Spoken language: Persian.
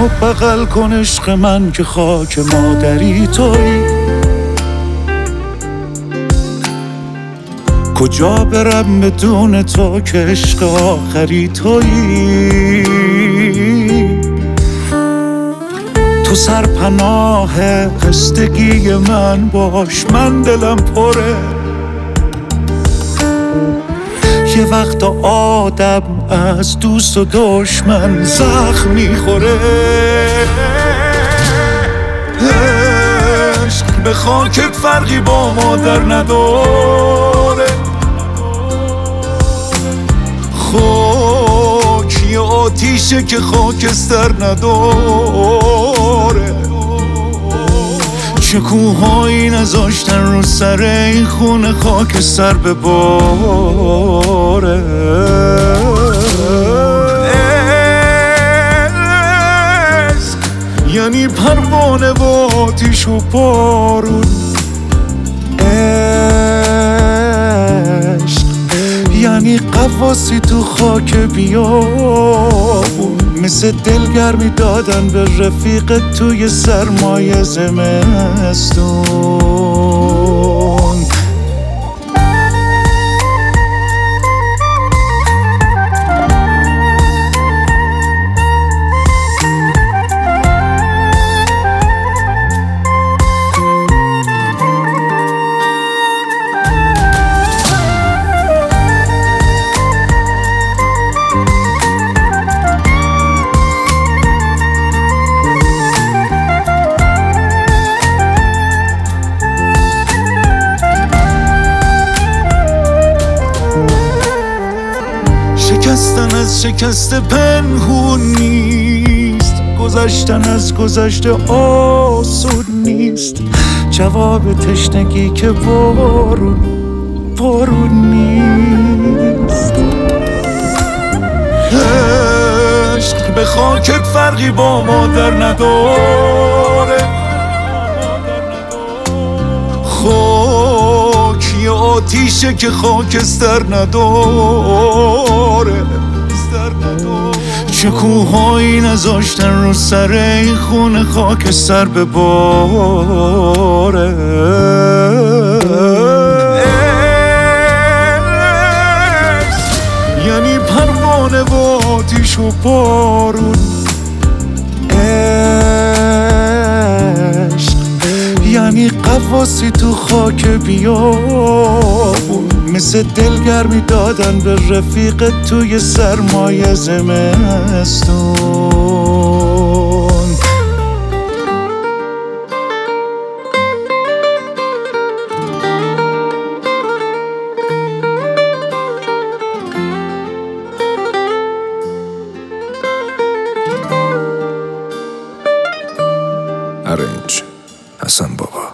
منو بغل کن عشق من که خاک مادری تویی. کجا برم بدون تو که عشق آخری تویی. تو سرپناه خستگی من باش، من دلم پره. یه وقت آدم از دوست و دشمن زخم میخوره. عشق به خاکت فرقی با مادر نداره. خاک یه آتیشه که خاکستر نداره. چه کوهایی نذاشتن رو سر این خونه خاکستر بباره. عشق یعنی پروانه و آتیش و بارون. عشق یعنی قواسی تو خاک بیابون. مثل دلگرمی دادن به رفیق توی سرمایه زمستون. شکستن از شکست پنهون نیست. گذشتن از گذشته آسون نیست. جواب تشنگی که بارون نیست. عشق به خاکت فرقی با مادر نداره. خاک یه آتیشه که خاکستر نداره. چه کوهایی نذاشتن رو سر این خونه خاکستر بباره. یعنی پروانه و آتیش و بارون. عشق یعنی قواسی تو خاک بیابون. مثل دلگرمی دادن به رفیق توی سرمایه زمستون. ارنج حسن بابا.